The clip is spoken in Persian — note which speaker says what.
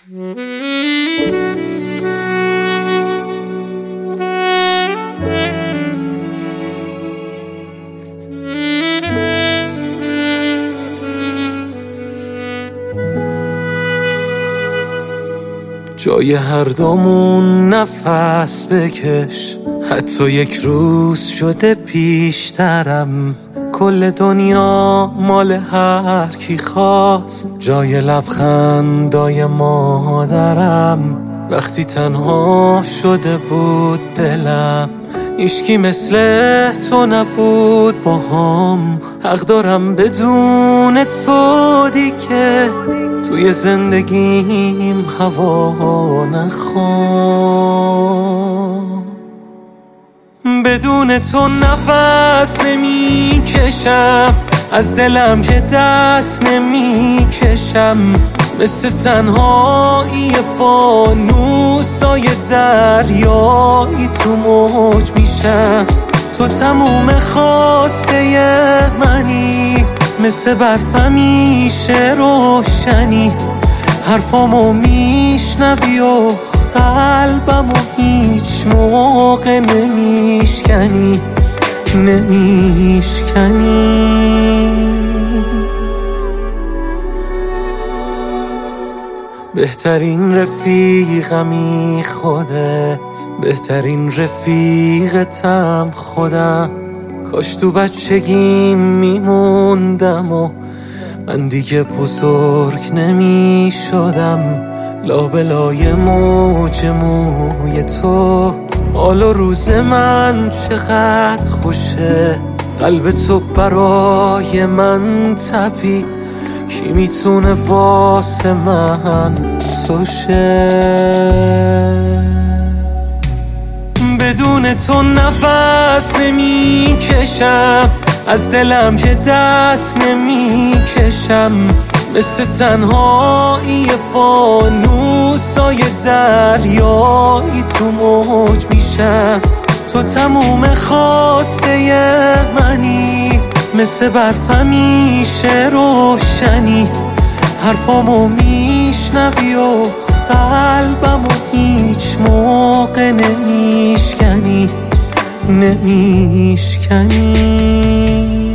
Speaker 1: جای هر دومون نفس بکش، حتی یک روز شده پیشترم. کل دنیا مال هر کی خواست، جای لبخندای مادرم. وقتی تنها شده بود دلم، هیچکی مثل تو نبود باهام. حق دارم بدون تو دیگه توی زندگیم هوا نخوام. بدون تو نفس نمی کشم، از دلم که دست نمی کشم. مثل تنهایی فانوسای دریایی تو موج میشم. تو تموم خواسته منی، مثل برف همیشه روشنی. حرفامو میشنوی و قلبمو هیچ موقع نمیشکنی. بهترین رفیقمی خودت، بهترین رفیقتم خودم. کاش تو بچگیم میموندم و من دیگه بزرگ نمی شدم. لابلای موج موی تو، حال و روز من چقدر خوشه. قلب تو برای من تپید، کی میتونه واسه من تو شه؟ بدون تو نفس نمی کشم، از دلم که دست نمی کشم. مثل تنهایی فانوسای دریایی تو موج میشم. تو تموم خواسته منی، مثل برف همیشه روشنی. حرفامو میشنوی و قلبمو هیچ موقع نمیشکنی.